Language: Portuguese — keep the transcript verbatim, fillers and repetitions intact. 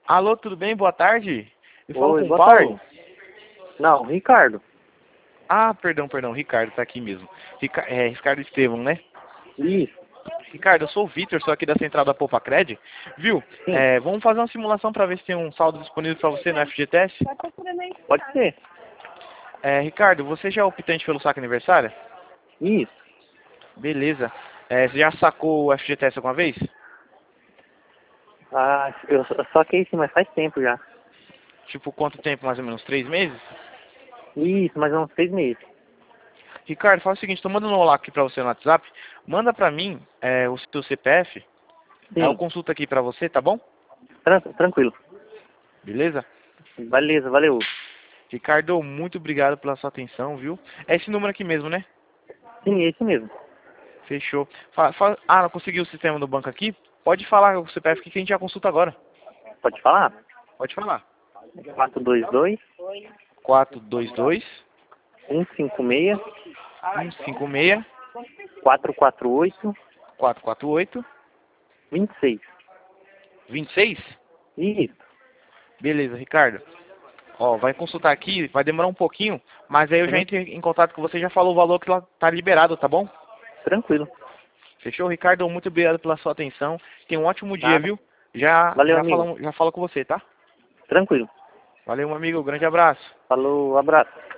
Alô, tudo bem? Boa tarde. Eu falo Oi, com o boa Paulo. tarde. Não, Ricardo. Ah, perdão, perdão, Ricardo, tá aqui mesmo. Rica é, Ricardo Estevão, né? Isso, Ricardo, eu sou o Vitor, sou aqui da central da Poupacred. Viu? sim, É, vamos fazer uma simulação para ver se tem um saldo disponível para você no F G T S? pode ser. É, Ricardo, você já é optante pelo saque aniversário? Isso. Beleza. É, você já sacou o F G T S alguma vez? Ah, eu só só que isso, mas faz tempo já. Tipo, quanto tempo? Mais ou menos? Três meses? Isso, mais uns seis meses. Ricardo, faz o seguinte, tô mandando um olá aqui para você no WhatsApp. Manda para mim é, o seu C P F. Aí eu Sim, consulto aqui para você, tá bom? tran tranquilo. Beleza? Beleza, valeu. Ricardo, muito obrigado pela sua atenção, viu? É esse número aqui mesmo, né? Sim, é isso mesmo. Fechou. Fa- fa- ah, não conseguiu o sistema do banco aqui? Pode falar o C P F que a gente já consulta agora. Pode falar? Pode falar. quatro dois dois, quatro dois dois, um cinco seis, um cinco seis, quatro quatro oito, quatro quatro oito, dois seis. dois seis. Isso, Beleza, Ricardo. Ó, vai consultar aqui, vai demorar um pouquinho, mas aí eu já uhum, entro em contato com você e já falou o valor que lá tá liberado, tá bom? tranquilo. Fechou, Ricardo? Muito obrigado pela sua atenção. Tenha um ótimo dia, Nada. viu? Já, Valeu, já, amigo. falo, já falo com você, tá? Tranquilo. Valeu, meu amigo. Grande abraço. Falou, abraço.